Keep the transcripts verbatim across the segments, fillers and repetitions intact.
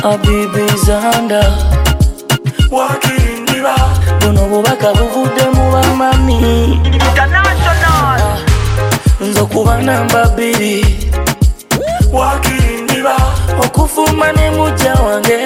Habibi Zanda wakirindira buno bubaka buvudde mu bamami international nzo kuba namba bbiri wakirindira okufuma ne mujja wange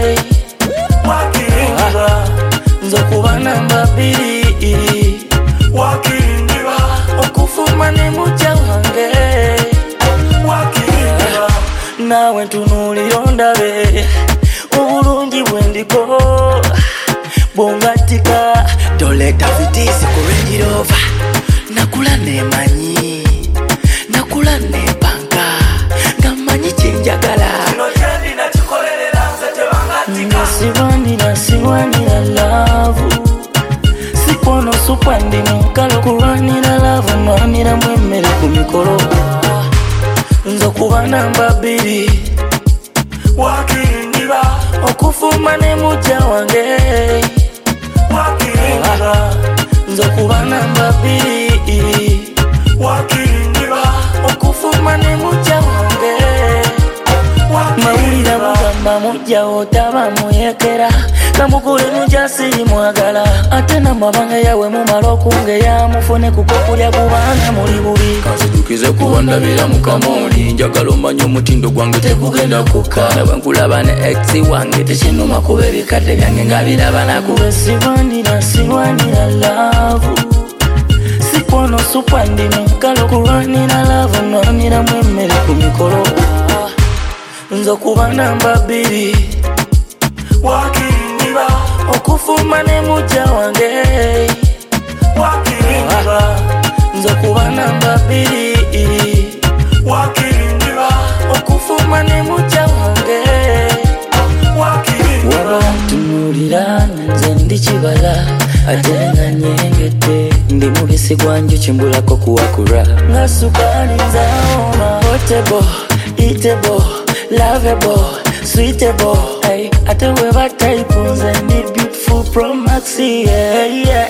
wakirindira nzo kuba namba bbiri wakirindira okufuma ne mujja wange wakirindira nawe ntunuulira ondabe obulungi bwendiko bongatika toleta vitisi ku Range Rover nakula nemanyi nakula nepanga ngamanyi kyenjagala nasiwanira siwanira laavu sikwono supwa ndi mukalo kulwanira laavu nwanira mwemmere ku mikolo nzo kuba namba bbiri wakirindira okufuma ne mujja wange wakirindira nzo kuba namba bbiri wakirindira okufuma ne mujja wange mawulira mugamba mujja otaba muyekera kamukule mujja siri mwagala ate namabanga yawe mumala okungeya mufune kukokulya kubanga muli bubi kansidukize kubandabira mukamoli njagala omanye omutindo gwange tegugenda kukka nabankulaba ne ex wange tekinuma kuba ebikadde byange nga biraba nakube siwanira siwanira laavu sikwono supwa ndi mukalo kulwanira laavu nwanira mwemmere ku mikolo nzo kuba namba bbiri wakirindira okufuma ne mujja wange wakirindira nzo kuba namba bbiri wakirindira okufuma ne mujja wange wakirindira ntunuulira nze ndi kibala ate nga nyengedde ndi mubisi gwa njuki mbulako kuwakura nga sukaali nzaoma potable eatable lovable, sweetable, hey, ate weba type nze ndi beautiful pro maxi, yeah, yeah.